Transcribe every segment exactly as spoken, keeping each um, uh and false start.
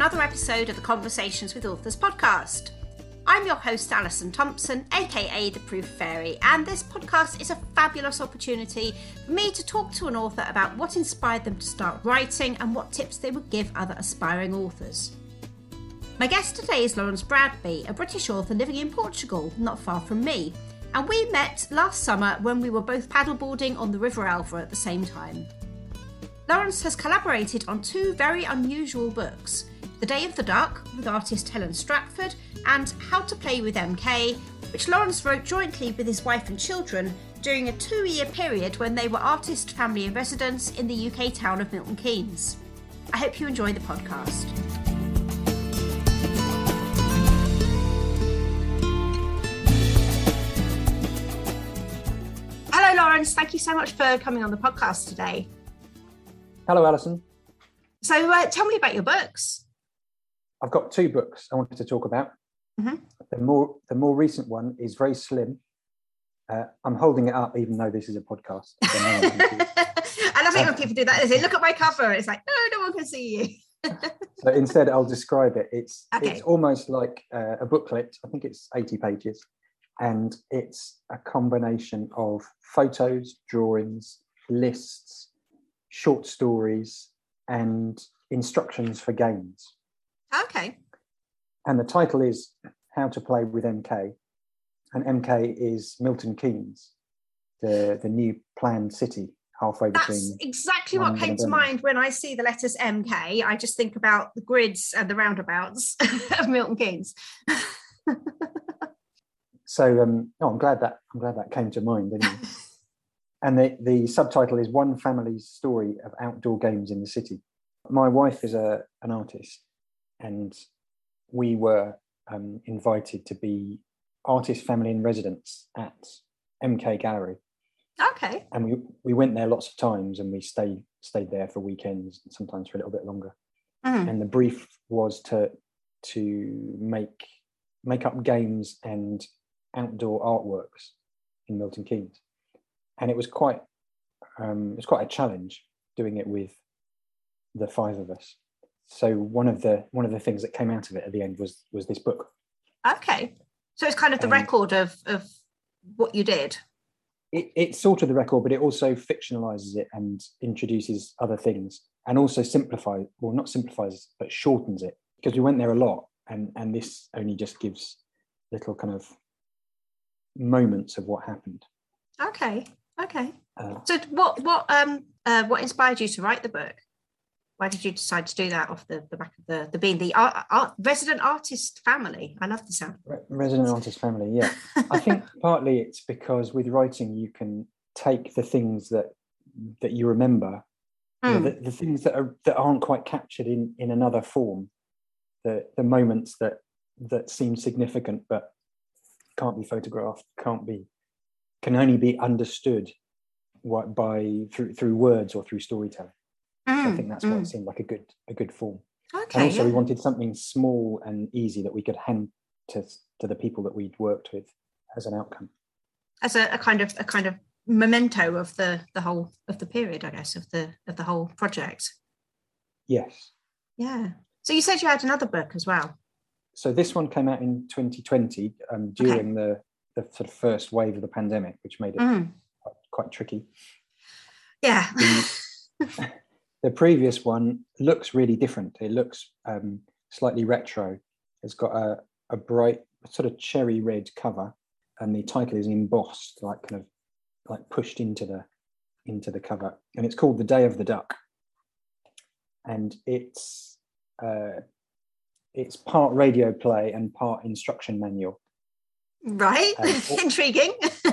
another episode of the Conversations with Authors podcast. I'm your host, Alison Thompson, aka The Proof Fairy, and this podcast is a fabulous opportunity for me to talk to an author about what inspired them to start writing and what tips they would give other aspiring authors. My guest today is Lawrence Bradby, a British author living in Portugal, not far from me, and we met last summer when we were both paddleboarding on the River Alva at the same time. Lawrence has collaborated on two very unusual books, The Day of the Duck with artist Helen Stratford and How to Play with M K, which Lawrence wrote jointly with his wife and children during a two-year period when they were artist family in residence in the U K town of Milton Keynes. I hope you enjoy the podcast. Hello Lawrence, thank you so much for coming on the podcast today. Hello, Alison. So uh, tell me about your books. I've got two books I wanted to talk about. Mm-hmm. The more the more recent one is very slim. Uh, I'm holding it up even though this is a podcast. I love it when people do that. They say, look at my cover. It's like, no, no one can see you. So instead, I'll describe it. It's, okay. It's almost like uh, a booklet. I think it's eighty pages. And it's a combination of photos, drawings, lists, short stories, and instructions for games. Okay. And the title is How to Play with M K. And M K is Milton Keynes, the, the new planned city halfway That's between... That's exactly what came to mind when I see the letters M K. I just think about the grids and the roundabouts of Milton Keynes. So um, oh, I'm glad that I'm glad that came to mind. Anyway. And the, the subtitle is One Family's Story of Outdoor Games in the City. My wife is a an artist, and we were um, invited to be artist family in residence at M K Gallery. Okay. And we we went there lots of times, and we stayed stayed there for weekends, and sometimes for a little bit longer. Mm. And the brief was to to make make up games and outdoor artworks in Milton Keynes. And it was quite um, it was quite a challenge doing it with the five of us. So one of the one of the things that came out of it at the end was was this book. Okay, so it's kind of the um, record of of what you did. It, it's sort of the record, but it also fictionalizes it and introduces other things, and also simplifies, well, not simplifies, but shortens it, because we went there a lot, and and this only just gives little kind of moments of what happened. Okay. Okay. Uh, so what what um uh, what inspired you to write the book? Why did you decide to do that off the, the back of the the being the art, art, resident artist family? I love the sound. Re- resident artist family, yeah. I think partly it's because with writing you can take the things that that you remember, mm. you know, the, the things that are that aren't quite captured in in another form, the the moments that that seem significant but can't be photographed, can't be. Can only be understood what, by through through words or through storytelling. Mm, so I think that's mm. why it seemed like a good a good form. Okay. And also, yeah. we wanted something small and easy that we could hand to to the people that we'd worked with as an outcome, as a, a kind of a kind of memento of the the whole of the period, I guess, of the of the whole project. Yes. Yeah. So you said you had another book as well. So this one came out in twenty twenty um, during okay. the. the sort of first wave of the pandemic, which made it mm. quite, quite tricky. Yeah. the, the previous one looks really different. It looks um, slightly retro. It's got a, a bright sort of cherry red cover, and the title is embossed, like kind of like pushed into the into the cover. And it's called The Day of the Duck. And it's uh, it's part radio play and part instruction manual. Right, um, all, intriguing.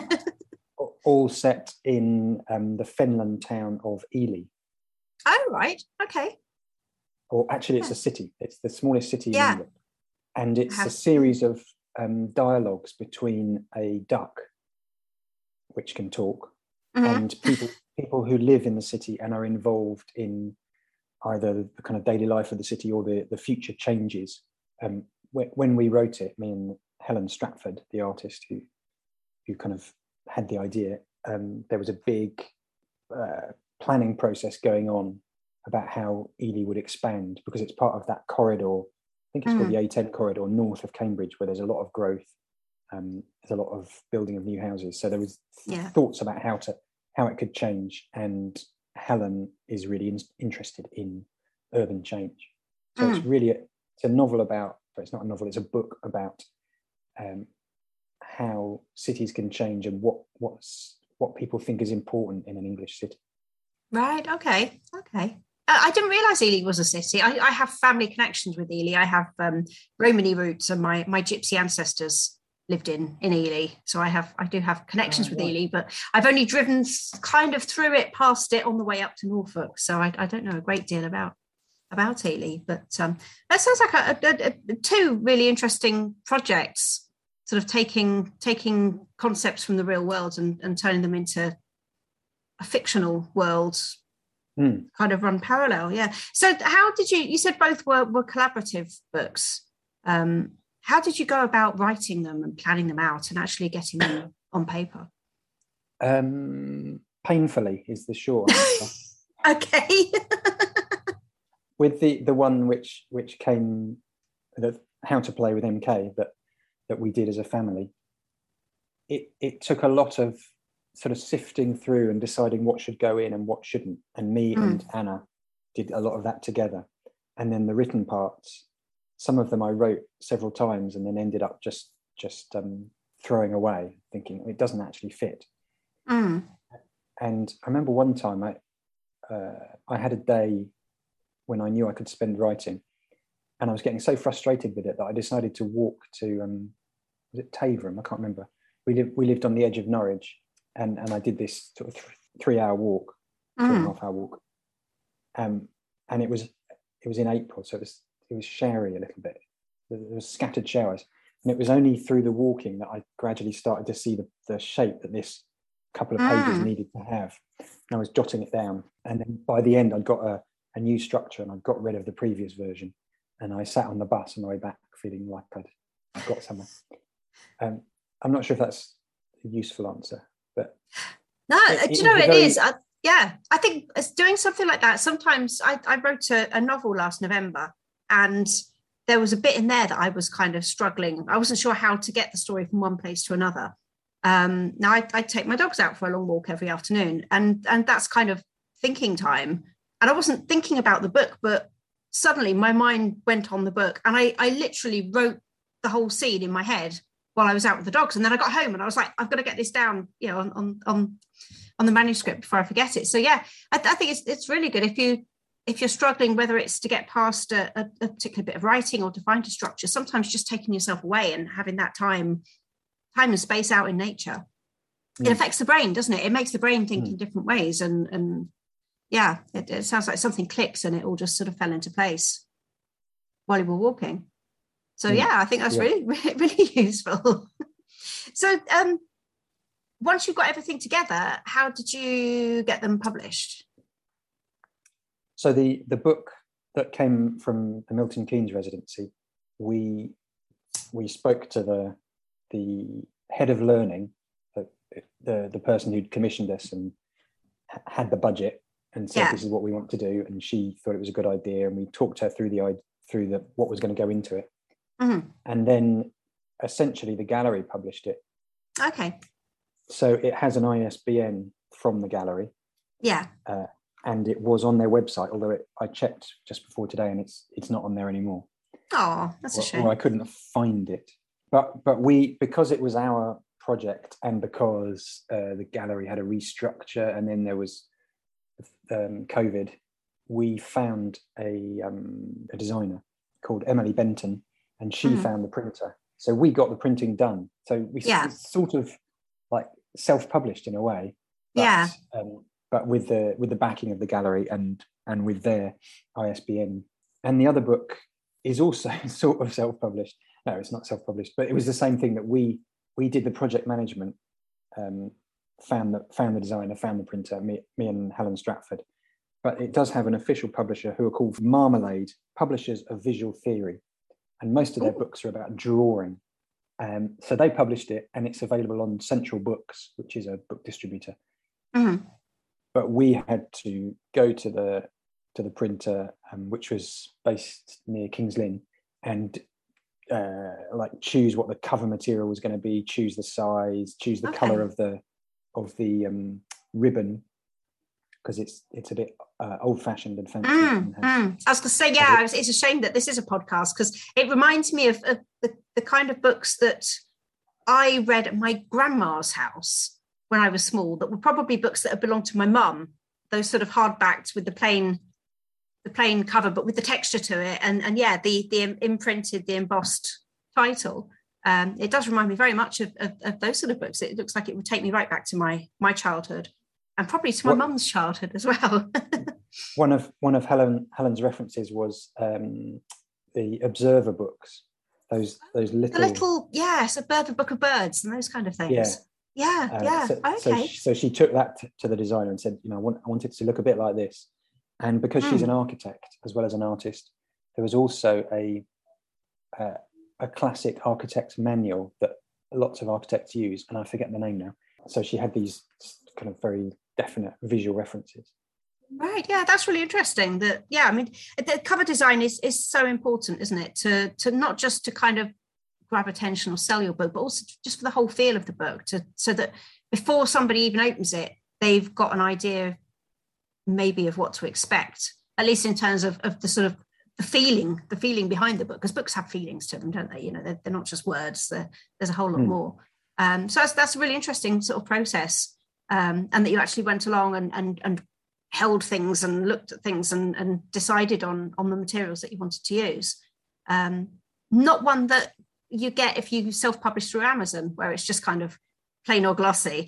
all set in um, the Fenland town of Ely. Oh, right, okay. Or actually, it's yeah. a city. It's the smallest city yeah. in England. And it's Have... a series of um, dialogues between a duck, which can talk, mm-hmm. and people people who live in the city and are involved in either the kind of daily life of the city or the, the future changes. Um, when we wrote it, me and Helen Stratford, the artist who who kind of had the idea, um, there was a big uh, planning process going on about how Ely would expand, because it's part of that corridor. I think it's mm. called the A ten corridor north of Cambridge, where there's a lot of growth. Um, there's a lot of building of new houses. So there was th- yeah. thoughts about how to how it could change. And Helen is really in- interested in urban change. So mm. it's really a, it's a novel about. But it's not a novel. It's a book about um, how cities can change and what what's what people think is important in an English city. Right. Okay. Okay. Uh, I didn't realise Ely was a city. I, I have family connections with Ely. I have um, Romany roots, and my my gypsy ancestors lived in in Ely. So I have I do have connections oh, with right. Ely, but I've only driven kind of through it, past it, on the way up to Norfolk. So I, I don't know a great deal about about Ely. But um, that sounds like a, a, a, two really interesting projects, sort of taking taking concepts from the real world and, and turning them into a fictional world, mm. kind of run parallel. Yeah. So how did you, you said both were, were collaborative books. Um, how did you go about writing them and planning them out and actually getting them on paper? Um, painfully is the short answer. Okay. With the, the one which which came, the How to Play with M K, that, that we did as a family, it, it took a lot of sort of sifting through and deciding what should go in and what shouldn't. And me mm. and Anna did a lot of that together. And then the written parts, some of them I wrote several times and then ended up just just um, throwing away, thinking it doesn't actually fit. Mm. And I remember one time I uh, I had a day when I knew I could spend writing, and I was getting so frustrated with it that I decided to walk to um, was it Taverham? I can't remember. We lived we lived on the edge of Norwich. And and I did this sort of th- three hour walk, mm. two and a half hour walk, um, and it was it was in April, so it was it was showery a little bit. There was scattered showers, and it was only through the walking that I gradually started to see the, the shape that this couple of pages mm. needed to have. And I was jotting it down, and then by the end, I'd got a, a new structure, and I got rid of the previous version. And I sat on the bus on the way back, feeling like I'd got somewhere. Um, I'm not sure if that's a useful answer. But no, it, do you know it very... is? I, yeah, I think it's doing something like that. Sometimes I, I wrote a, a novel last November, and there was a bit in there that I was kind of struggling. I wasn't sure how to get the story from one place to another. Um, now I, I take my dogs out for a long walk every afternoon, and and that's kind of thinking time. And I wasn't thinking about the book, but suddenly my mind went on the book, and I, I literally wrote the whole scene in my head while I was out with the dogs. And then I got home and I was like, I've got to get this down, you know, on on on, on the manuscript before I forget it. So yeah, I, I think it's it's really good if you if you're struggling, whether it's to get past a, a, a particular bit of writing or to find a structure, sometimes just taking yourself away and having that time, time and space out in nature. Mm. It affects the brain, doesn't it? It makes the brain think mm. in different ways. And and yeah, it, it sounds like something clicks and it all just sort of fell into place while you were walking. So yeah, I think that's yeah. really, really, really useful. So um, once you've got everything together, how did you get them published? So the, the book that came from the Milton Keynes residency, we we spoke to the the head of learning, the the, the person who'd commissioned us and had the budget, and said yeah. this is what we want to do, and she thought it was a good idea, and we talked her through the through the what was going to go into it. Mm-hmm. And then essentially the gallery published it. Okay. So it has an I S B N from the gallery. Yeah. Uh, and it was on their website, although it, I checked just before today and it's it's not on there anymore. Oh, that's a or, shame. Or I couldn't find it. But but we, because it was our project and because uh, the gallery had a restructure and then there was um, COVID, we found a, um, a designer called Emily Benton, and she mm. found the printer. So we got the printing done. So we yeah. sort of like self-published in a way. But, yeah. Um, but with the with the backing of the gallery and and with their I S B N. And the other book is also sort of self-published. No, it's not self-published, but it was the same thing that we we did the project management, um, found the found the designer, found the printer, me, me and Helen Stratford. But it does have an official publisher who are called Marmalade, Publishers of Visual Theory. And most of their Ooh. books are about drawing. Um, so they published it and it's available on Central Books, which is a book distributor. Mm-hmm. But we had to go to the to the printer, um, which was based near King's Lynn, and uh, like choose what the cover material was going to be, choose the size, choose the okay. color of the of the um, ribbon, because it's it's a bit uh, old-fashioned and fancy. Mm, and has, mm. I was going to say, yeah, it, it's a shame that this is a podcast, because it reminds me of, of the, the kind of books that I read at my grandma's house when I was small, that were probably books that had belonged to my mum, those sort of hardbacks with the plain the plain cover, but with the texture to it. And, and yeah, the the imprinted, the embossed title. Um, it does remind me very much of, of, of those sort of books. It looks like it would take me right back to my my childhood, and probably to my mum's childhood as well. one of one of Helen Helen's references was um, the Observer books. Those those little the little yes, a bird, a book of birds, and those kind of things. Yeah, yeah, uh, yeah. So, okay. So she, so she took that t- to the designer and said, you know, I want I want it to look a bit like this. And because mm. she's an architect as well as an artist, there was also a uh, a classic architect's manual that lots of architects use, and I forget the name now. So she had these kind of very definite visual references. Right, yeah, that's really interesting. That yeah, I mean, the cover design is is so important, isn't it? To to not just to kind of grab attention or sell your book, but also just for the whole feel of the book, to so that before somebody even opens it, they've got an idea maybe of what to expect, at least in terms of, of the sort of the feeling, the feeling behind the book, because books have feelings to them, don't they? You know, they're, they're not just words. They're, there's a whole lot mm. more. Um, so that's that's a really interesting sort of process, um, and that you actually went along and and and held things and looked at things and and decided on on the materials that you wanted to use. Um, not one that you get if you self-publish through Amazon, where it's just kind of plain or glossy,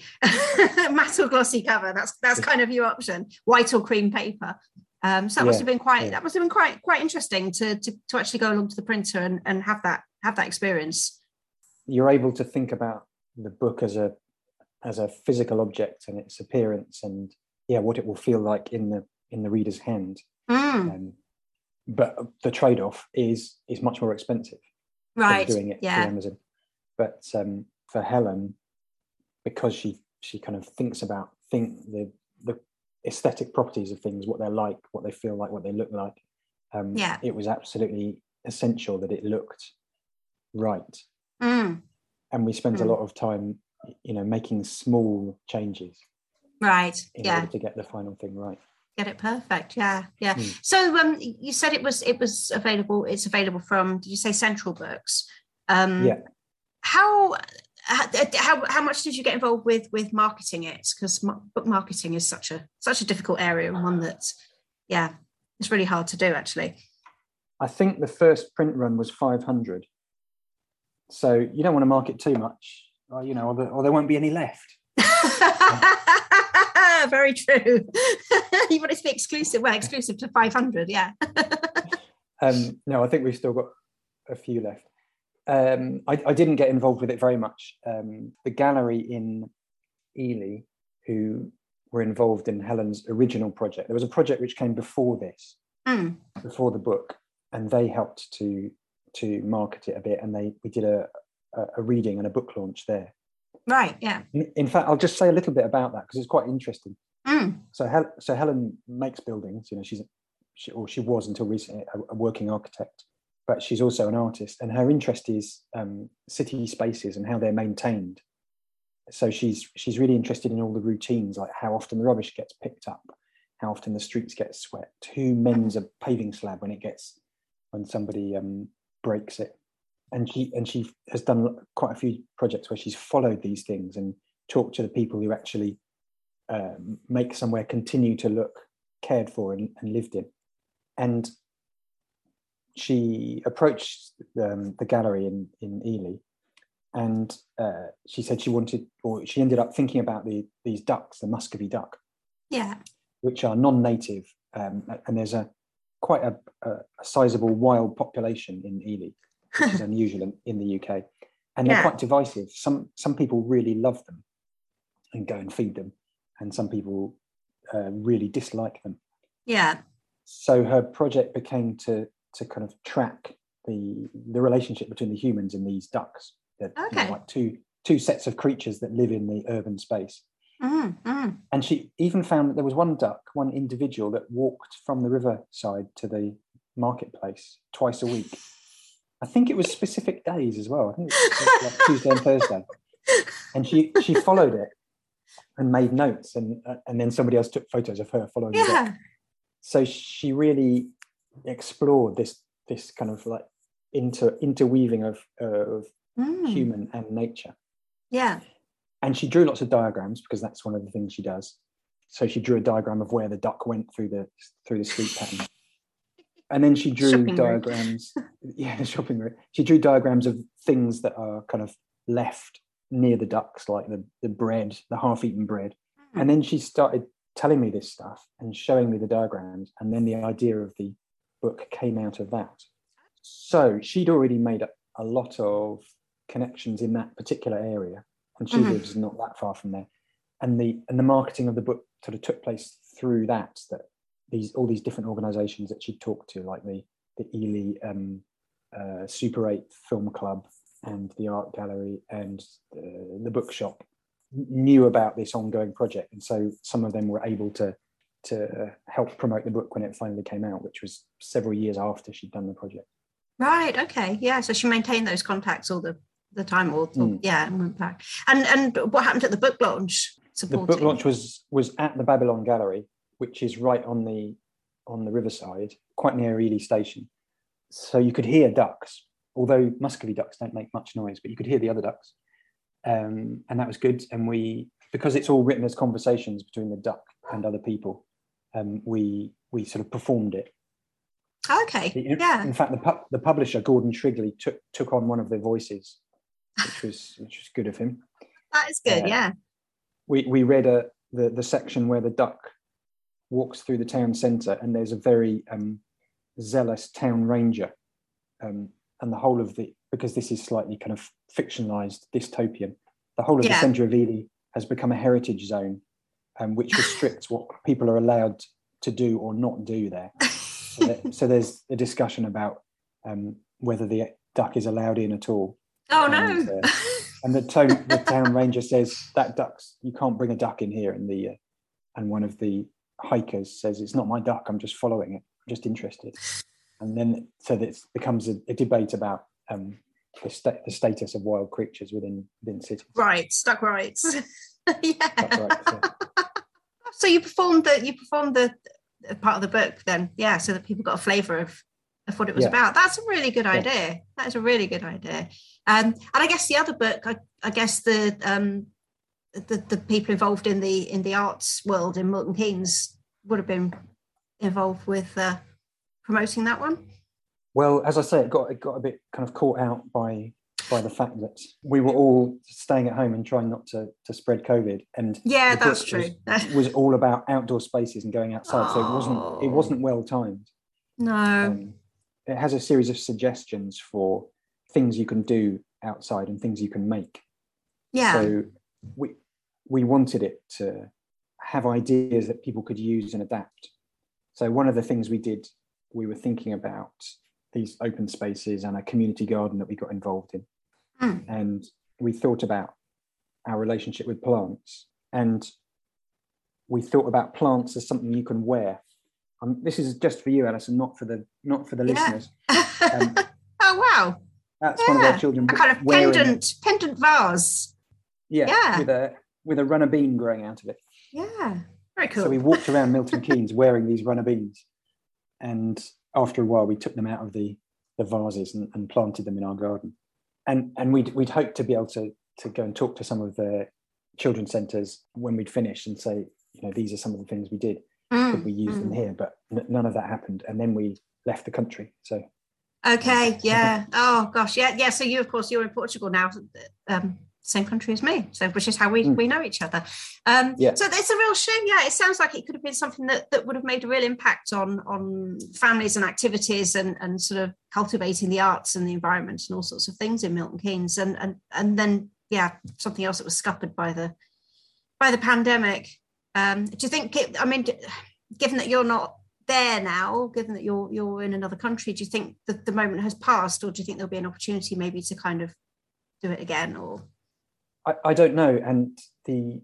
matte or glossy cover. That's that's kind of your option, white or cream paper. Um, so that yeah, must have been quite. Yeah. That must have been quite quite interesting to to to actually go along to the printer and, and have that have that experience. You're able to think about the book as a as a physical object and its appearance, and yeah, what it will feel like in the in the reader's hand. Mm. Um, but the trade-off is is much more expensive. Right. Than doing it yeah. through Amazon. But um, for Helen, because she she kind of thinks about think the the aesthetic properties of things, what they're like, what they feel like, what they look like. Um, yeah. It was absolutely essential that it looked right. Mm. And we spent mm. a lot of time, you know, making small changes. Right. In yeah. order to get the final thing right. Get it perfect. Yeah. Yeah. Mm. So um, you said it was it was available. It's available from. Did you say Central Books? Um, yeah. How. How how much did you get involved with with marketing it? Because book marketing is such a such a difficult area, and one that, yeah, it's really hard to do actually. I think the first print run was five hundred. So you don't want to market too much, or, you know, or, the, or there won't be any left. Very true. You want it to be exclusive. Well, exclusive to five hundred, yeah. um, no, I think we've still got a few left. Um, I, I didn't get involved with it very much. Um, the gallery in Ely, who were involved in Helen's original project, there was a project which came before this, mm. before the book, and they helped to to market it a bit, and they we did a, a, a reading and a book launch there. Right, yeah. In, in fact, I'll just say a little bit about that because it's quite interesting. Mm. So, Hel- so Helen makes buildings. You know, she's she, or she was until recently a, a working architect. But she's also an artist, and her interest is um, city spaces and how they're maintained. So she's she's really interested in all the routines, like how often the rubbish gets picked up, how often the streets get swept, who mends a paving slab when it gets when somebody um, breaks it. And she and she has done quite a few projects where she's followed these things and talked to the people who actually uh, make somewhere continue to look cared for and, and lived in. And she approached um, the gallery in, in Ely, and uh, she said she wanted, or she ended up thinking about the these ducks, the Muscovy duck, yeah, which are non-native, um, and there's a quite a, a, a sizable wild population in Ely, which is unusual in, in the U K, and they're yeah. quite divisive. Some some people really love them and go and feed them, and some people uh, really dislike them. Yeah. So her project became to to kind of track the the relationship between the humans and these ducks. They're, okay. you know, like two two sets of creatures that live in the urban space. Mm, mm. And she even found that there was one duck, one individual that walked from the riverside to the marketplace twice a week. I think it was specific days as well. I think it was like Tuesday and Thursday. And she she followed it and made notes, and uh, and then somebody else took photos of her following Yeah. the duck. So she really explored this this kind of like inter interweaving of of Mm. human and nature. Yeah. And she drew lots of diagrams because that's one of the things she does. So she drew a diagram of where the duck went through the through the street pattern. And then she drew Shopping diagrams. Yeah, the shopping route. She drew diagrams of things that are kind of left near the ducks, like the, the bread, the half-eaten bread. Mm. And then she started telling me this stuff and showing me the diagrams. And then the idea of the book came out of that. So she'd already made a, a lot of connections in that particular area. And she mm-hmm. lives not that far from there. And the and the marketing of the book sort of took place through that, that these all these different organizations that she talked to, like the the Ely um, uh, Super eight Film Club and the Art Gallery and uh, the bookshop, knew about this ongoing project. And so some of them were able to to help promote the book when it finally came out, which was several years after she'd done the project. Right. Okay. Yeah. So she maintained those contacts all the, the time, or, or mm. yeah, and went back. And and what happened at the book launch? Supporting? The book launch was was at the Babylon Gallery, which is right on the on the riverside, quite near Ely Station. So you could hear ducks, although muscovy ducks don't make much noise, but you could hear the other ducks, um, and that was good. And we, because it's all written as conversations between the duck and other people, um, we we sort of performed it. Okay. In, yeah. In fact, the pu- the publisher Gordon Shrigley took took on one of the voices, which was which was good of him. That is good. Uh, yeah. We we read a the the section where the duck walks through the town centre, and there's a very um, zealous town ranger, um, and the whole of the, because this is slightly kind of fictionalised dystopian, the whole of yeah. the centre of Ely has become a heritage zone, um, which restricts what people are allowed to do or not do there. So, that, so there's a discussion about um, whether the duck is allowed in at all. Oh and, no! Uh, and the town the town ranger says that ducks, you can't bring a duck in here, and the uh, and one of the hikers says, it's not my duck, I'm just following it, I'm just interested. And then so that it becomes a, a debate about um, the, sta- the status of wild creatures within within cities. Right, stuck rights. Yeah. Stuck rights, yeah. So you performed the you performed the part of the book then, yeah, so that people got a flavour of, of what it was yeah. about. That's a really good idea. Yeah. That is a really good idea. Um, and I guess the other book, I, I guess the um, The, the people involved in the in the arts world in Milton Keynes would have been involved with uh, promoting that one. Well, as I say, it got it got a bit kind of caught out by by the fact that we were all staying at home and trying not to to spread COVID. And yeah, that's true. Was, was all about outdoor spaces and going outside, oh. so it wasn't it wasn't well timed. No, um, it has a series of suggestions for things you can do outside and things you can make. Yeah. So we. we wanted it to have ideas that people could use and adapt. So one of the things we did, we were thinking about these open spaces and a community garden that we got involved in. Mm. And we thought about our relationship with plants. And we thought about plants as something you can wear. Um, this is just for you, Alison, not for the not for the yeah. listeners. Um, oh, wow. That's yeah. one of our children. A kind of pendant, pendant vase. Yeah, yeah. with a with a runner bean growing out of it. Yeah, very cool. So we walked around Milton Keynes wearing these runner beans. And after a while, we took them out of the, the vases and, and planted them in our garden. And and we'd, we'd hoped to be able to, to go and talk to some of the children's centres when we'd finished and say, you know, these are some of the things we did. Mm, Could we use mm. them here? But n- none of that happened. And then we left the country. So. Okay, yeah. Oh, gosh. Yeah, yeah. So you, of course, you're in Portugal now. Um, same country as me, so which is how we, mm. we know each other. Um, yeah. So it's a real shame. Yeah, it sounds like it could have been something that, that would have made a real impact on on families and activities and, and sort of cultivating the arts and the environment and all sorts of things in Milton Keynes. And and and then yeah, something else that was scuppered by the by the pandemic. Um, do you think? It, I mean, given that you're not there now, given that you're you're in another country, do you think that the moment has passed, or do you think there'll be an opportunity maybe to kind of do it again, or? I, I don't know, and the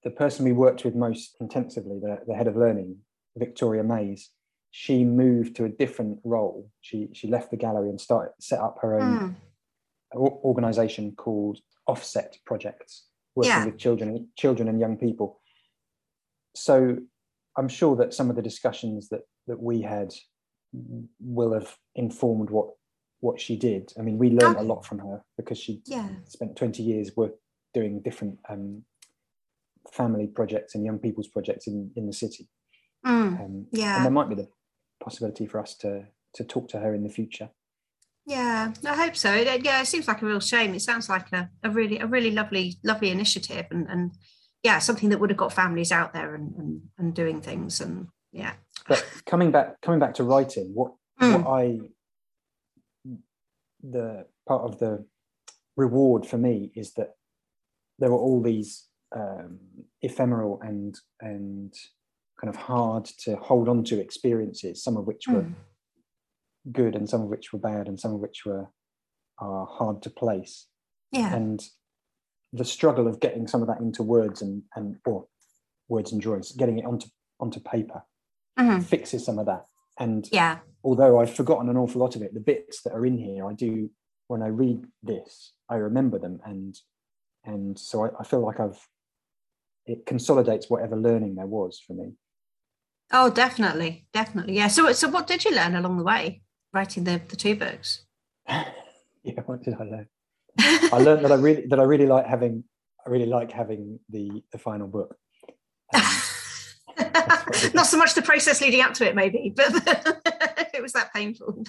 the person we worked with most intensively, the, the head of learning, Victoria Mays, she moved to a different role. She she left the gallery and started set up her own mm. organisation called Offset Projects, working yeah. with children, children and young people. So I'm sure that some of the discussions that that we had will have informed what what she did. I mean, we learned okay. a lot from her because she yeah. spent twenty years work doing different um, family projects and young people's projects in, in the city. Mm. Um, yeah. And there might be the possibility for us to to talk to her in the future. Yeah, I hope so. It, yeah, it seems like a real shame. It sounds like a, a really a really lovely lovely initiative, and, and yeah, something that would have got families out there and, and, and doing things. And yeah. But coming back coming back to writing, what mm. what I the part of the reward for me is that there were all these um, ephemeral and and kind of hard to hold on to experiences, some of which were mm. good and some of which were bad and some of which were are hard to place. Yeah. And the struggle of getting some of that into words and and or words and drawings, getting it onto onto paper mm-hmm. fixes some of that. And yeah. although I've forgotten an awful lot of it, the bits that are in here, I do, when I read this, I remember them. And and so I, I feel like I've, it consolidates whatever learning there was for me. Oh, definitely. Definitely. Yeah. So so what did you learn along the way, writing the, the two books? Yeah, what did I learn? I learned that I really, that I really like having, I really like having the, the final book. Um, Not so much the process leading up to it, maybe, but it was that painful.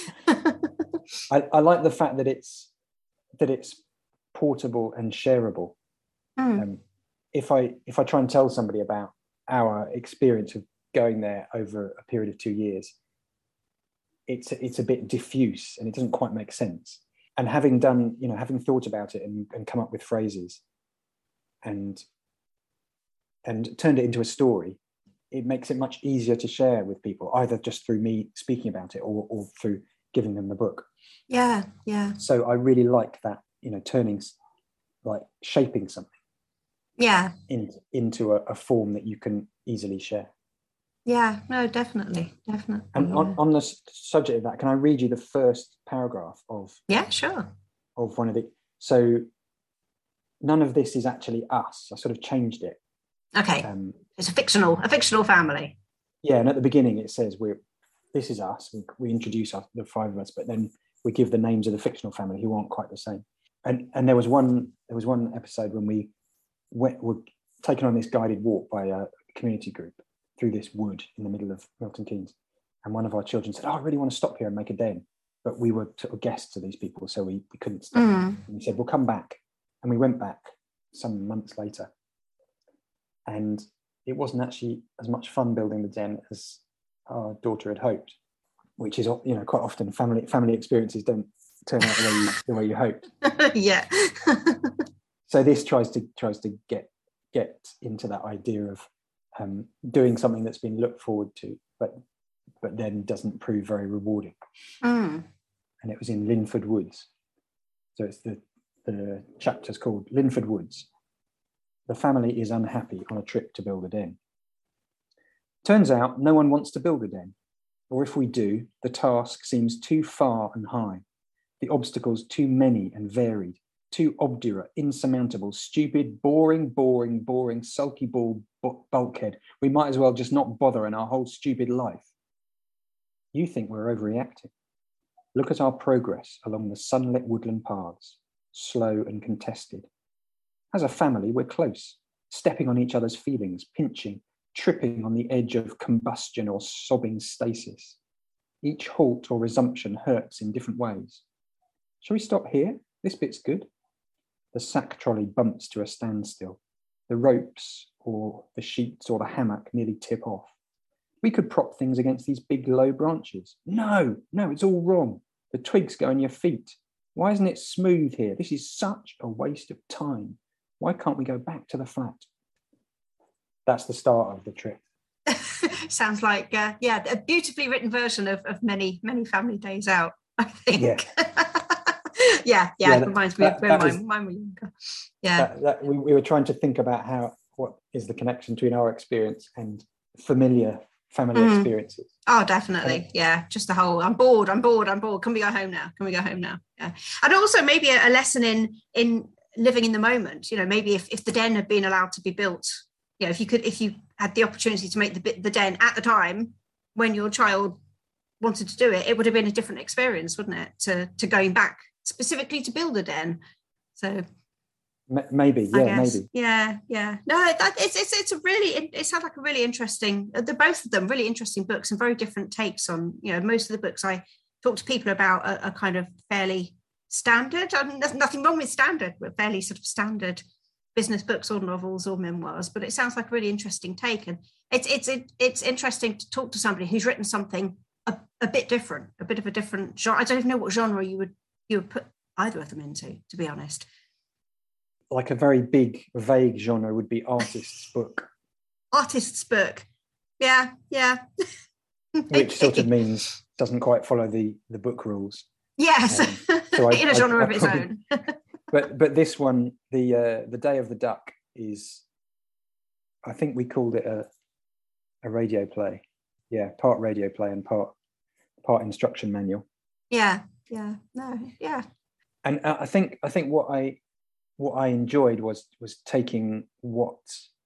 I, I like the fact that it's that it's portable and shareable. Mm. Um, if I if I try and tell somebody about our experience of going there over a period of two years, it's it's a bit diffuse and it doesn't quite make sense. And having done, you know, having thought about it and, and come up with phrases and and turned it into a story, it makes it much easier to share with people, either just through me speaking about it or, or through giving them the book. Yeah, yeah. So I really like that, you know, turning, like shaping something yeah, in, into a, a form that you can easily share. Yeah, no, definitely, definitely. And yeah. on, on the subject of that, can I read you the first paragraph of? Yeah, sure. Of one of the, so none of this is actually us. I sort of changed it. Okay, um, it's a fictional, a fictional family. Yeah, and at the beginning it says we're, this is us. We, we introduce our, the five of us, but then we give the names of the fictional family who aren't quite the same. And and there was one, there was one episode when we went, were taken on this guided walk by a community group through this wood in the middle of Milton Keynes, and one of our children said, "Oh, I really want to stop here and make a den," but we were sort of guests of these people, so we, we couldn't stop. Mm. And we said, "We'll come back," and we went back some months later. And it wasn't actually as much fun building the den as our daughter had hoped, which is, you know, quite often family family experiences don't turn out the way you, the way you hoped. Yeah. So this tries to tries to get get into that idea of um, doing something that's been looked forward to, but but then doesn't prove very rewarding. Mm. And it was in Linford Woods. So it's the the chapter's called Linford Woods. The family is unhappy on a trip to build a den. Turns out no one wants to build a den, or if we do, the task seems too far and high, the obstacles too many and varied, too obdurate, insurmountable, stupid, boring, boring, boring, sulky bald bulkhead. We might as well just not bother in our whole stupid life. You think we're overreacting. Look at our progress along the sunlit woodland paths, slow and contested. As a family, we're close, stepping on each other's feelings, pinching, tripping on the edge of combustion or sobbing stasis. Each halt or resumption hurts in different ways. Shall we stop here? This bit's good. The sack trolley bumps to a standstill. The ropes or the sheets or the hammock nearly tip off. We could prop things against these big low branches. No, no, it's all wrong. The twigs go in your feet. Why isn't it smooth here? This is such a waste of time. Why can't we go back to the flat? That's the start of the trip. Sounds like, uh, yeah, a beautifully written version of, of many, many family days out, I think. Yeah, yeah, yeah, yeah, it reminds me that, of when that mine, was, mine were younger. Yeah. That, that, we, we were trying to think about how, what is the connection between our experience and familiar family mm. experiences. Oh, definitely. Yeah. Just the whole, I'm bored, I'm bored, I'm bored. Can we go home now? Can we go home now? Yeah. And also maybe a, a lesson in, in living in the moment. You know, maybe if, if the den had been allowed to be built, you know, if you could, if you had the opportunity to make the, the den at the time when your child wanted to do it, it would have been a different experience, wouldn't it? To, to going back specifically to build a den. So maybe, yeah, maybe. Yeah, yeah. No, that it's it's it's a really it sounds like a really interesting. They're both of them really interesting books and very different takes on. You know, most of the books I talk to people about are, are kind of fairly standard. I mean, there's nothing wrong with standard, but fairly sort of standard business books or novels or memoirs. But it sounds like a really interesting take, and it's it's it, it's interesting to talk to somebody who's written something a, a bit different, a bit of a different genre. I don't even know what genre you would you would put either of them into, to be honest. Like a very big, vague genre would be artist's book. Artist's book. Yeah, yeah. Which sort of means doesn't quite follow the, the book rules. Yes, um, so I, in a genre I, I of its probably, own. but but this one, the uh, the Day of the Duck, is, I think we called it a a radio play. Yeah, part radio play and part part instruction manual. Yeah, yeah, no, yeah. And uh, I think I think what I what I enjoyed was was taking what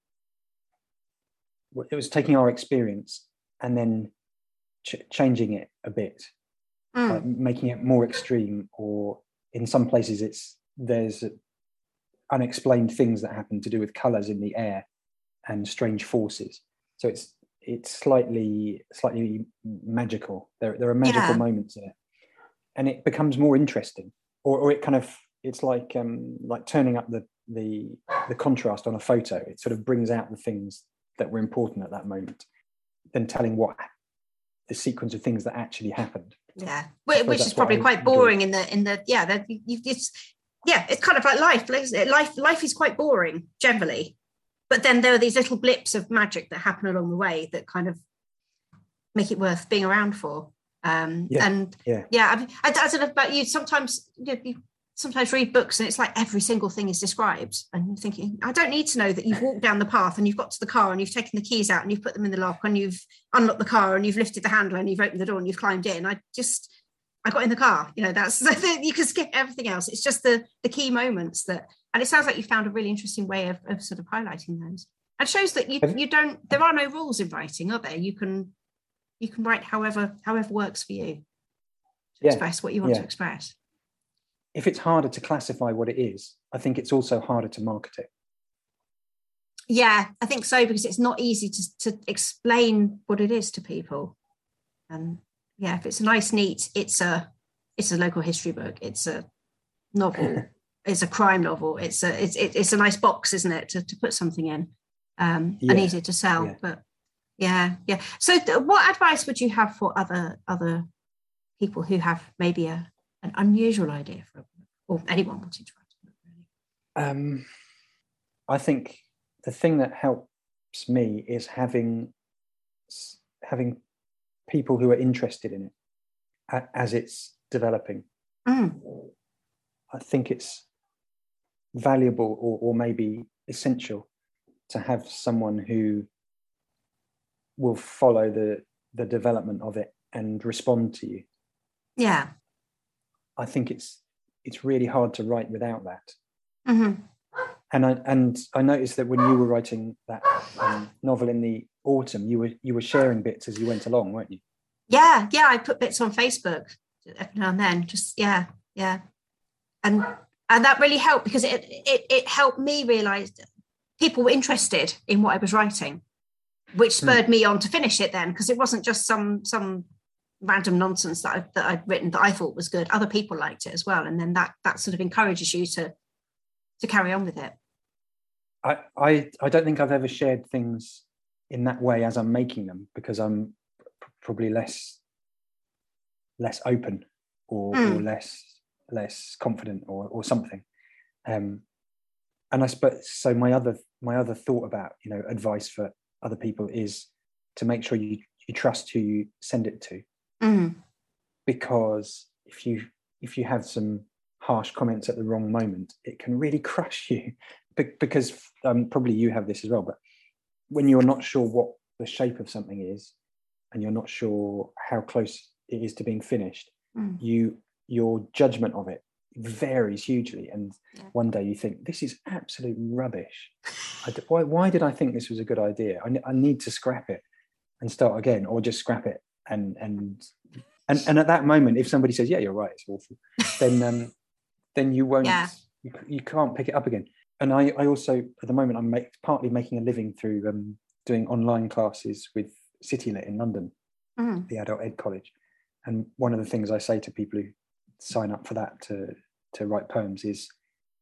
it was taking our experience and then ch- changing it a bit, mm. like making it more extreme, or in some places it's there's unexplained things that happen to do with colours in the air and strange forces. So it's it's slightly slightly magical. There there are magical yeah. moments in it, and it becomes more interesting, or or it kind of. It's like um, like turning up the, the the contrast on a photo. It sort of brings out the things that were important at that moment, then telling what the sequence of things that actually happened. Yeah, which is probably quite boring in the in the yeah. That it's yeah, it's kind of like life. Life life is quite boring generally, but then there are these little blips of magic that happen along the way that kind of make it worth being around for. Um, yeah, and yeah, yeah. I, I, I don't know about you. Sometimes you know, you sometimes read books and it's like every single thing is described, and you're thinking, I don't need to know that you've walked down the path and you've got to the car and you've taken the keys out and you've put them in the lock and you've unlocked the car and you've lifted the handle and you've opened the door and you've climbed in. I just, I got in the car, you know, that's, you can skip everything else. It's just the the key moments that, and it sounds like you found a really interesting way of, of sort of highlighting those. And shows that you you don't, there are no rules in writing, are there? You can, you can write however, however works for you to yeah. express what you want yeah. to express. If it's harder to classify what it is, I think it's also harder to market it. Yeah, I think so, because it's not easy to, to explain what it is to people. And yeah, if it's a nice, neat, it's a it's a local history book, it's a novel, it's a crime novel, it's a it's it's a nice box, isn't it, to, to put something in, um, yeah. and easy to sell. Yeah. But yeah, yeah. So, th- what advice would you have for other other people who have maybe a an unusual idea for a book, or anyone wanting to write a book, really? Um, I think the thing that helps me is having having people who are interested in it as it's developing. Mm. I think it's valuable, or, or maybe essential, to have someone who will follow the the development of it and respond to you. Yeah. I think it's it's really hard to write without that. Mm-hmm. And I and I noticed that when you were writing that um, novel in the autumn, you were you were sharing bits as you went along, weren't you? Yeah, yeah. I put bits on Facebook every now and then. Just yeah, yeah, and and that really helped, because it it it helped me realise that people were interested in what I was writing, which spurred mm. me on to finish it then, because it wasn't just some some. random nonsense that, I, that I'd written that I thought was good. Other people liked it as well, and then that that sort of encourages you to to carry on with it. I I, I don't think I've ever shared things in that way as I'm making them, because I'm p- probably less less open or, mm. or less less confident or or something. Um, and I suppose so. My other my other thought about you know advice for other people is to make sure you you trust who you send it to. Mm. Because if you if you have some harsh comments at the wrong moment, it can really crush you, because um, probably you have this as well, but when you're not sure what the shape of something is, and you're not sure how close it is to being finished, mm. you your judgment of it varies hugely. And yeah. one day you think, this is absolute rubbish. I, why, why did I think this was a good idea? I, I need to scrap it and start again, or just scrap it. And and and, and at that moment, if somebody says, yeah, you're right, it's awful, then um, then you won't, yeah. you, you can't pick it up again. And I, I also, at the moment, I'm make, partly making a living through um, doing online classes with CityLit in London, mm. the adult ed college. And one of the things I say to people who sign up for that to to write poems is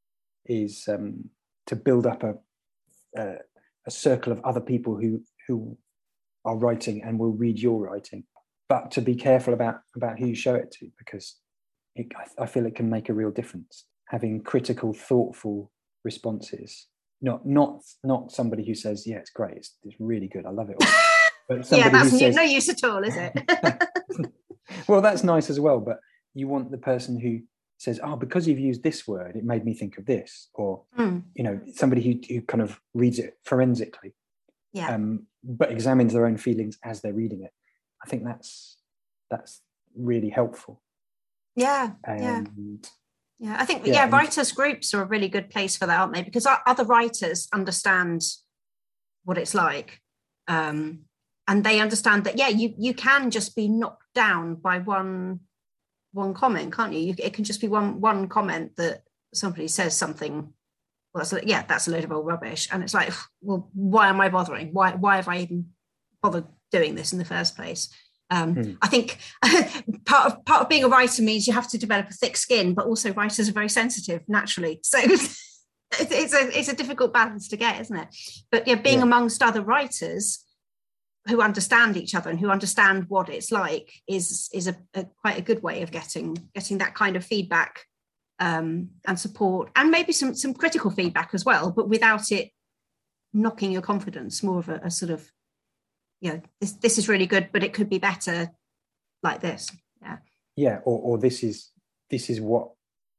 is um, to build up a, a a circle of other people who who are writing and will read your writing, but to be careful about about who you show it to, because it, I, I feel it can make a real difference. Having critical, thoughtful responses, not not not somebody who says, yeah, it's great, it's, it's really good, I love it all. But somebody yeah, that's who says, no use at all, is it? Well, that's nice as well, but you want the person who says, oh, because you've used this word, it made me think of this, or mm. you know, somebody who, who kind of reads it forensically, yeah, um, but examines their own feelings as they're reading it. I think that's that's really helpful. Yeah, and, yeah. Yeah, I think, yeah, yeah writers' groups are a really good place for that, aren't they? Because other writers understand what it's like. Um, and they understand that, yeah, you you can just be knocked down by one one comment, can't you? you it can just be one one comment that somebody says something, well, that's a, yeah, that's a load of old rubbish. And it's like, well, why am I bothering? Why, why have I even bothered doing this in the first place? Um, hmm. I think part of part of being a writer means you have to develop a thick skin, but also writers are very sensitive naturally. So it's, it's a it's a difficult balance to get, isn't it? But yeah, being yeah. amongst other writers who understand each other and who understand what it's like is is a, a quite a good way of getting getting that kind of feedback um, and support, and maybe some some critical feedback as well, but without it knocking your confidence. More of a, a sort of, you know, this this is really good, but it could be better like this. Yeah. Yeah, or or this is this is what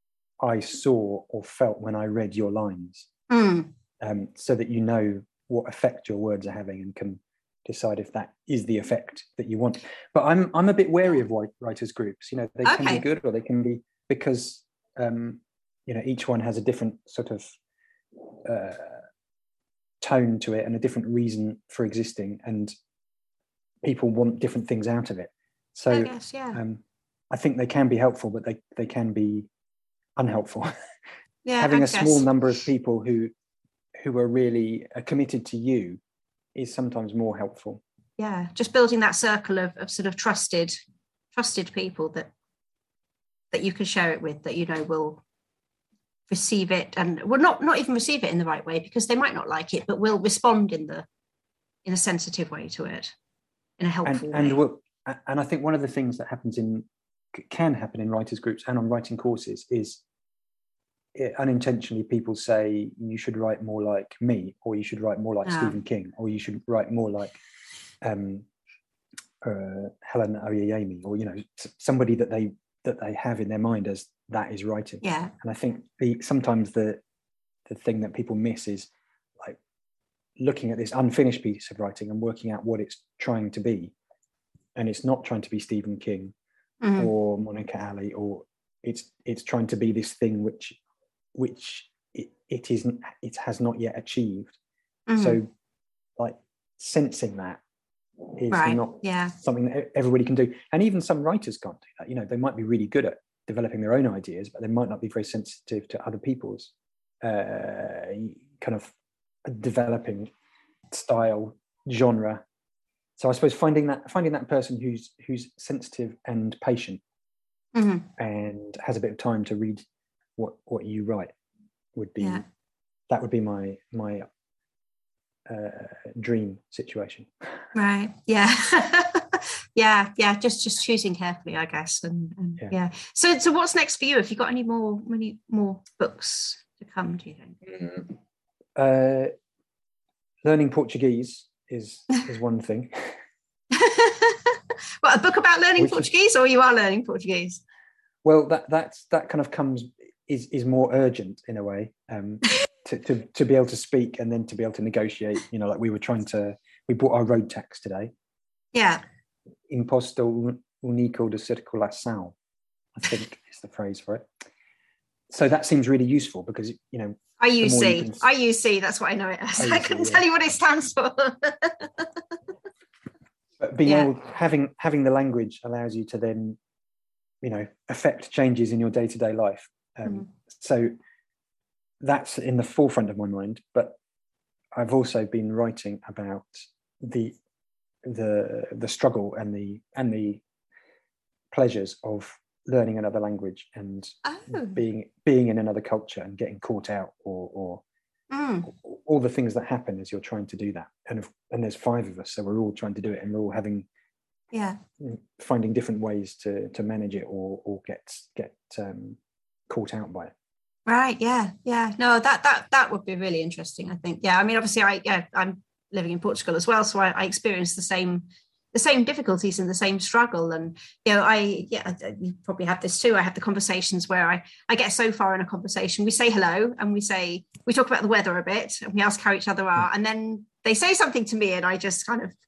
I saw or felt when I read your lines. Mm. Um, so that you know what effect your words are having and can decide if that is the effect that you want. But I'm I'm a bit wary of writers' groups. You know, they okay. can be good or they can be, because um, you know, each one has a different sort of uh, tone to it and a different reason for existing, and people want different things out of it. So I guess, yeah. um, I think they can be helpful, but they, they can be unhelpful. Yeah, having I a guess. small number of people who who are really uh, committed to you is sometimes more helpful. Yeah, just building that circle of, of sort of trusted trusted people that that you can share it with, that you know will receive it, and well, not not even receive it in the right way, because they might not like it, but will respond in the in a sensitive way to it, in a helpful and, and way. We'll, and I think one of the things that happens in can happen in writers' groups and on writing courses is it, unintentionally people say you should write more like me, or you should write more like yeah. Stephen King, or you should write more like um, uh, Helen Oyeyemi, or you know, somebody that they that they have in their mind as that is writing. Yeah. And I think the sometimes the the thing that people miss is like looking at this unfinished piece of writing and working out what it's trying to be, and it's not trying to be Stephen King mm-hmm. or Monica Ali, or it's it's trying to be this thing which which it, it isn't it has not yet achieved. Mm-hmm. So like sensing that is right. not yeah. something that everybody can do, and even some writers can't do that. You know, they might be really good at developing their own ideas, but they might not be very sensitive to other people's uh, kind of developing style, genre. So I suppose finding that finding that person who's who's sensitive and patient mm-hmm. and has a bit of time to read what what you write would be yeah. that would be my my uh, dream situation. Right. Yeah. yeah. Yeah. Just just choosing carefully, I guess. And, and yeah. yeah. So so what's next for you? Have you got any more many more books to come, do you think? Uh, learning Portuguese is is one thing. What, a book about learning Which Portuguese, is, or you are learning Portuguese? Well, that that's that kind of comes is is more urgent in a way. Um, to, to to be able to speak and then to be able to negotiate. You know, like we were trying to, we bought our road tax today. Yeah. Imposto unico de circulação, I think is the phrase for it. So that seems really useful because, you know, I U C. Can... I U C, that's what I know it as. I U C, I couldn't yeah. tell you what it stands for. But being yeah. able, having having the language allows you to then, you know, affect changes in your day-to-day life. Um, mm. So that's in the forefront of my mind. But I've also been writing about the the the struggle and the and the pleasures of learning another language and oh. being being in another culture and getting caught out or or mm. all the things that happen as you're trying to do that. And if, and there's five of us, so we're all trying to do it, and we're all having yeah finding different ways to to manage it or or get get um, caught out by it. Right. Yeah. Yeah. No, that that that would be really interesting, I think. Yeah. I mean, obviously, I yeah, I'm living in Portugal as well, so I, I experienced the same the same difficulties and the same struggle. And you know, I yeah, you probably have this too. I have the conversations where I I get so far in a conversation, we say hello and we say we talk about the weather a bit and we ask how each other are, and then they say something to me and I just kind of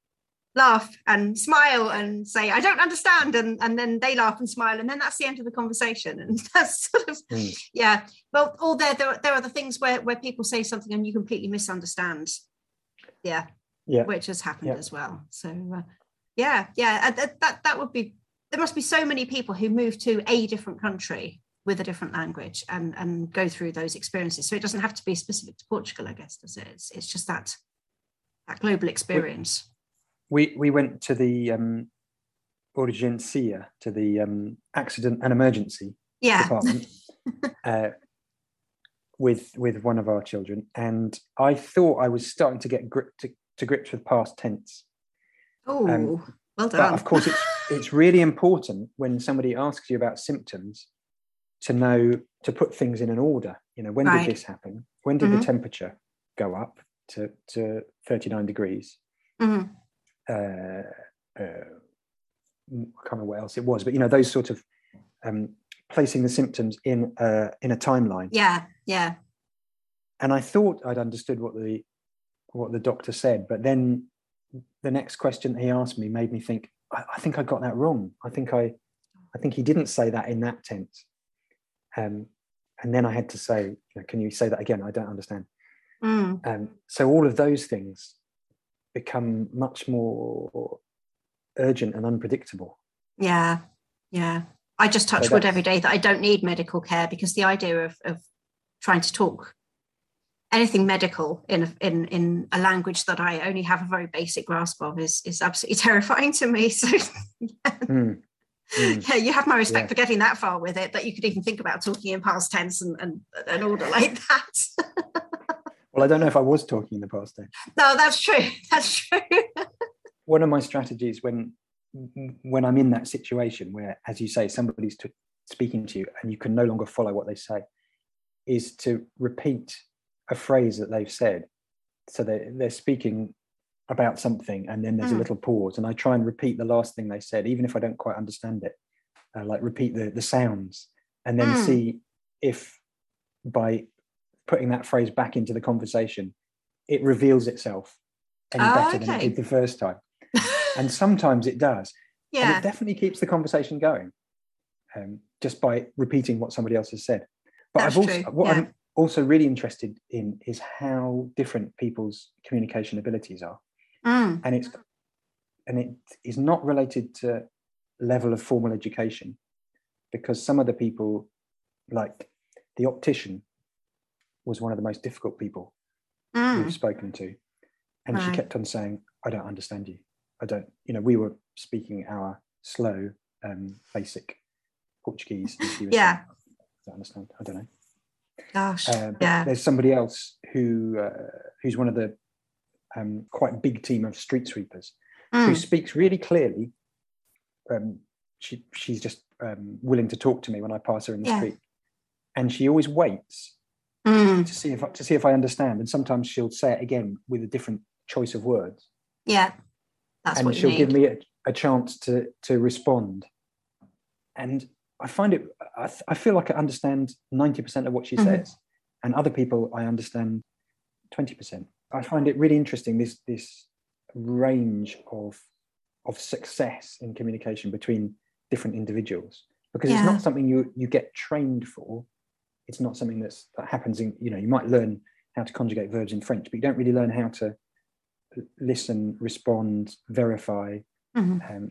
laugh and smile and say I don't understand, and and then they laugh and smile, and then that's the end of the conversation. And that's sort of mm. yeah. Well, all there there there are the things where where people say something and you completely misunderstand. Yeah. Yeah, which has happened yeah. as well. So uh, yeah, yeah, that, that that would be. There must be so many people who move to a different country with a different language and and go through those experiences. So it doesn't have to be specific to Portugal, I guess, does it? It's, it's just that that global experience. We we went to the um, urgência, to the um, accident and emergency yeah. department uh, with with one of our children, and I thought I was starting to get grip to. to grips with past tense. Oh, um, well done. But of course, it's it's really important when somebody asks you about symptoms to know, to put things in an order. You know, when right. did this happen? When did mm-hmm. the temperature go up to, to thirty-nine degrees? Mm-hmm. Uh, uh, I can't remember what else it was, but, you know, those sort of um, placing the symptoms in, uh, in a timeline. Yeah, yeah. And I thought I'd understood what the what the doctor said, but then the next question he asked me made me think, I, I think I got that wrong. I think I, I think he didn't say that in that tense. Um, and then I had to say, you know, can you say that again? I don't understand. Mm. Um, so all of those things become much more urgent and unpredictable. Yeah, yeah. I just touch so wood every day that I don't need medical care, because the idea of, of trying to talk anything medical in a, in in a language that I only have a very basic grasp of is is absolutely terrifying to me. So yeah, mm. Mm. yeah you have my respect yeah. for getting that far with it, that you could even think about talking in past tense and and an order like that. Well, I don't know if I was talking in the past tense. No, that's true. That's true. One of my strategies when when I'm in that situation where, as you say, somebody's t- speaking to you and you can no longer follow what they say, is to repeat a phrase that they've said. So they're, they're speaking about something and then there's mm. a little pause, and I try and repeat the last thing they said, even if I don't quite understand it. Uh, like repeat the, the sounds, and then mm. see if by putting that phrase back into the conversation, it reveals itself any oh, better okay. than it did the first time. And sometimes it does. Yeah. And it definitely keeps the conversation going, um, just by repeating what somebody else has said. But That's I've also, true. what yeah. I'm also really interested in is how different people's communication abilities are. Mm. And it's and it is not related to level of formal education, because some of the people, like the optician, was one of the most difficult people mm. we've spoken to. And right. she kept on saying, I don't understand you. I don't, you know, we were speaking our slow, um, basic Portuguese. And she was yeah. saying, I don't understand. I don't know. Gosh, uh, but yeah. There's somebody else who uh, who's one of the um, quite big team of street sweepers mm. who speaks really clearly. Um, she she's just um, willing to talk to me when I pass her in the yeah. street, and she always waits mm. to see if to see if I understand. And sometimes she'll say it again with a different choice of words. Yeah, that's and what you she'll need. give me a, a chance to to respond. And I find it, I, I feel like I understand ninety percent of what she mm-hmm. says. and other people I understand twenty percent. I find it really interesting, this this range of of success in communication between different individuals, because yeah. it's not something you you get trained for. It's not something that's that happens in, you know, you might learn how to conjugate verbs in French, but you don't really learn how to listen, respond, verify, mm-hmm. um,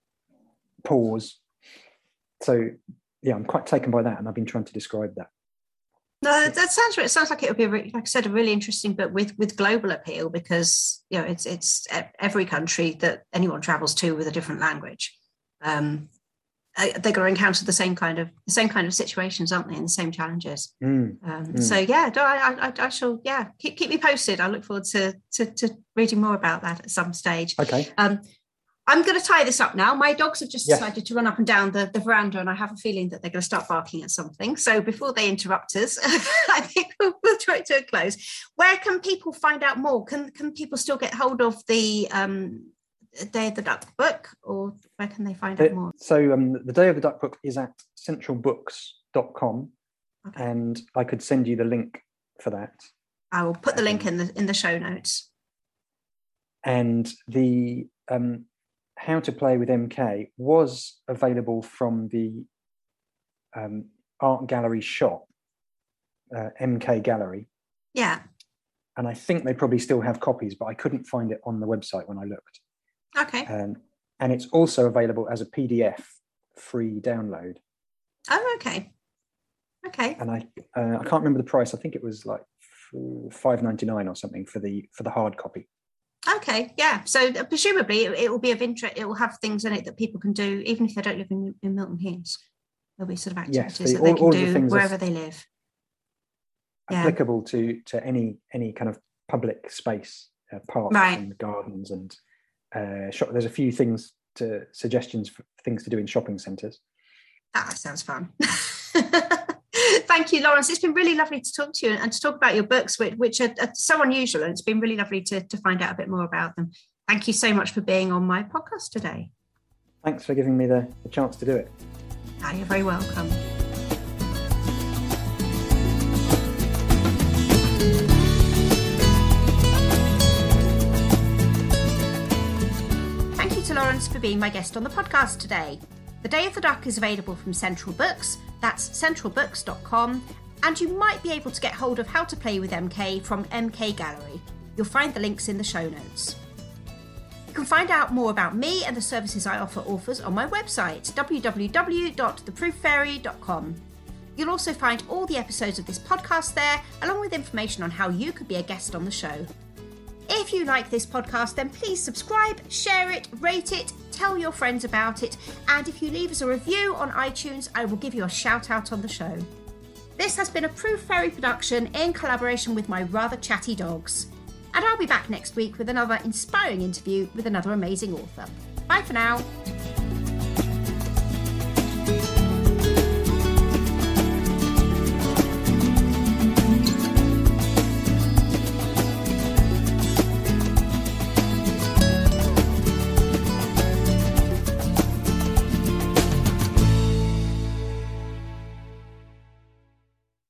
pause. So yeah, I'm quite taken by that, and I've been trying to describe that. No, that sounds. It sounds like it would be, like I said, a really interesting book with with global appeal, because you know it's it's every country that anyone travels to with a different language. Um, they're going to encounter the same kind of the same kind of situations, aren't they, and the same challenges. Mm, um, mm. So yeah, I, I, I shall yeah keep keep me posted. I look forward to, to to reading more about that at some stage. Okay. Um, I'm going to tie this up now. My dogs have just yes. decided to run up and down the, the veranda, and I have a feeling that they're going to start barking at something. So before they interrupt us, I think we'll, we'll try it to a close. Where can people find out more? Can can people still get hold of the um, Day of the Duck book, or where can they find out more? So um, the Day of the Duck book is at central books dot com, okay. and I could send you the link for that. I will put the um, link in the in the show notes. And the um, How to Play with M K was available from the um, art gallery shop, uh, M K Gallery. Yeah. And I think they probably still have copies, but I couldn't find it on the website when I looked. Okay. Um, and it's also available as a P D F free download. Oh, okay. Okay. And I uh, I can't remember the price. I think it was like five ninety-nine or something for the for the hard copy. Okay, yeah. So uh, presumably it, it will be of interest. It will have things in it that people can do, even if they don't live in, in Milton Keynes. There'll be sort of activities yes, the, that they all, can all do the wherever they live. Applicable yeah. to to any any kind of public space, uh, parks right. and gardens, and uh, shop. There's a few things to suggestions for things to do in shopping centres. Ah, sounds fun. Thank you, Lawrence. It's been really lovely to talk to you and to talk about your books, which, which are, are so unusual, and it's been really lovely to, to find out a bit more about them. Thank you so much for being on my podcast today. Thanks for giving me the, the chance to do it. Ah, you're very welcome. Thank you to Lawrence for being my guest on the podcast today. The Day of the Duck is available from Central Books, that's central books dot com, and you might be able to get hold of How to Play with M K from M K Gallery. You'll find the links in the show notes. You can find out more about me and the services I offer authors on my website, w w w dot the proof fairy dot com. You'll also find all the episodes of this podcast there, along with information on how you could be a guest on the show. If you like this podcast, then please subscribe, share it, rate it, tell your friends about it, and if you leave us a review on iTunes, I will give you a shout out on the show. This has been a Proof Fairy production in collaboration with my rather chatty dogs. And I'll be back next week with another inspiring interview with another amazing author. Bye for now.